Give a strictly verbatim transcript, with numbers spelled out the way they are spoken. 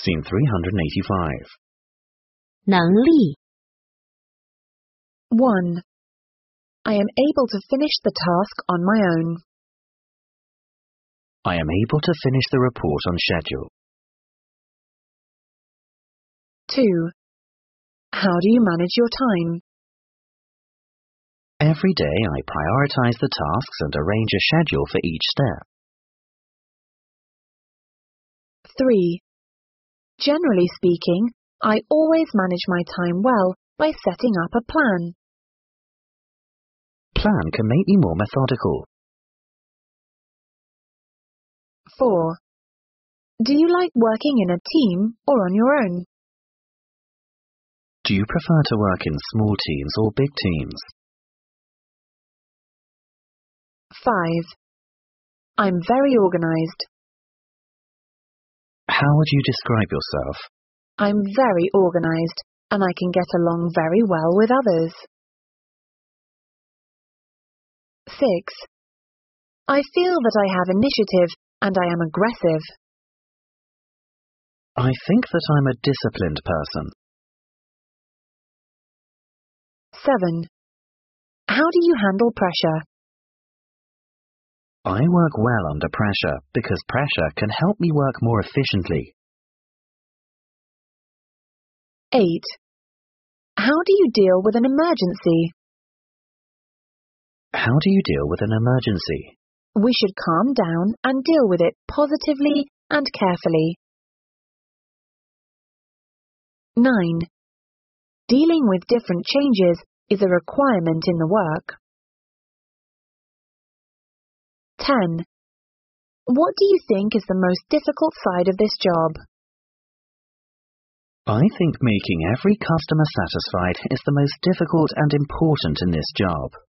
Scene three hundred eighty-five. 能力 one. I am able to finish the task on my own. I am able to finish the report on schedule. two. How do you manage your time? Every day I prioritize the tasks and arrange a schedule for each step. three. Generally speaking, I always manage my time well by setting up a plan. Plan can make me more methodical. four. Do you like working in a team or on your own? Do you prefer to work in small teams or big teams? five. I'm very organized. How would you describe yourself? I'm very organized, and I can get along very well with others. six. I feel that I have initiative and I am aggressive. I think that I'm a disciplined person. seven. How do you handle pressure? I work well under pressure because pressure can help me work more efficiently. eight. How do you deal with an emergency? How do you deal with an emergency? We should calm down and deal with it positively and carefully. nine. Dealing with different changes is a requirement in the work. ten. What do you think is the most difficult side of this job? I think making every customer satisfied is the most difficult and important in this job.